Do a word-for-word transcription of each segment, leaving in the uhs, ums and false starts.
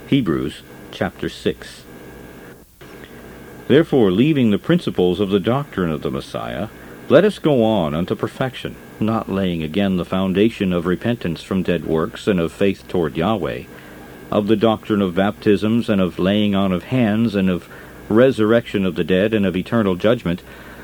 Hebrews chapter six. Therefore, leaving the principles of the doctrine of the Messiah, let us go on unto perfection, not laying again the foundation of repentance from dead works and of faith toward Yahweh, of the doctrine of baptisms and of laying on of hands and of resurrection of the dead and of eternal judgment.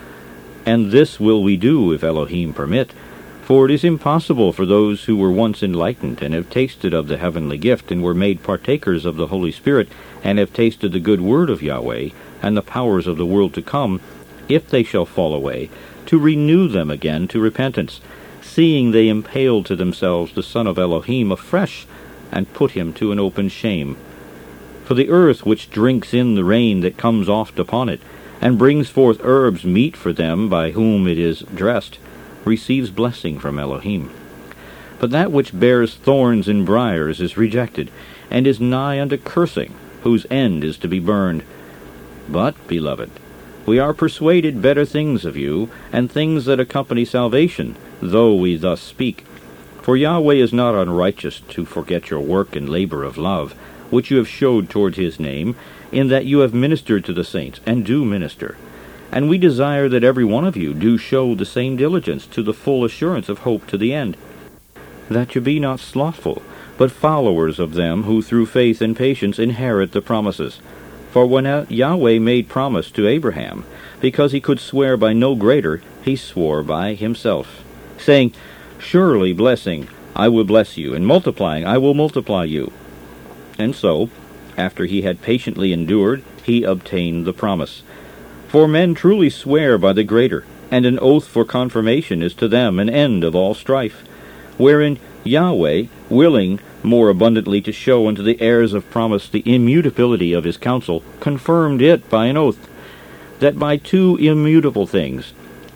And this will we do, if Elohim permit, for it is impossible for those who were once enlightened and have tasted of the heavenly gift and were made partakers of the Holy Spirit and have tasted the good word of Yahweh and the powers of the world to come, if they shall fall away, to renew them again to repentance, seeing they impale to themselves the Son of Elohim afresh, and put him to an open shame. For the earth which drinks in the rain that comes oft upon it, and brings forth herbs meet for them by whom it is dressed, receives blessing from Elohim. But that which bears thorns and briars is rejected, and is nigh unto cursing, whose end is to be burned. But, beloved, we are persuaded better things of you, and things that accompany salvation, though we thus speak. For Yahweh is not unrighteous to forget your work and labor of love, which you have showed toward his name, in that you have ministered to the saints, and do minister. And we desire that every one of you do show the same diligence to the full assurance of hope to the end, that you be not slothful, but followers of them who through faith and patience inherit the promises. For when Yahweh made promise to Abraham, because he could swear by no greater, he swore by himself, saying, Surely blessing I will bless you, and multiplying I will multiply you. And so, after he had patiently endured, he obtained the promise. For men truly swear by the greater, and an oath for confirmation is to them an end of all strife, wherein Yahweh, willing more abundantly to show unto the heirs of promise the immutability of his counsel, confirmed it by an oath, that by two immutable things,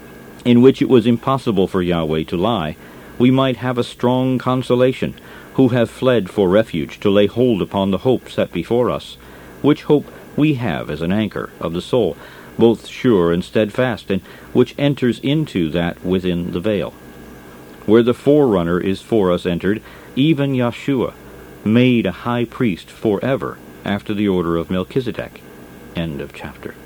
in which it was impossible for Yahweh to lie, we might have a strong consolation, who have fled for refuge to lay hold upon the hope set before us, which hope we have as an anchor of the soul, both sure and steadfast, and which enters into that within the veil, where the forerunner is for us entered, even Yeshua, made a high priest forever, after the order of Melchizedek. End of chapter.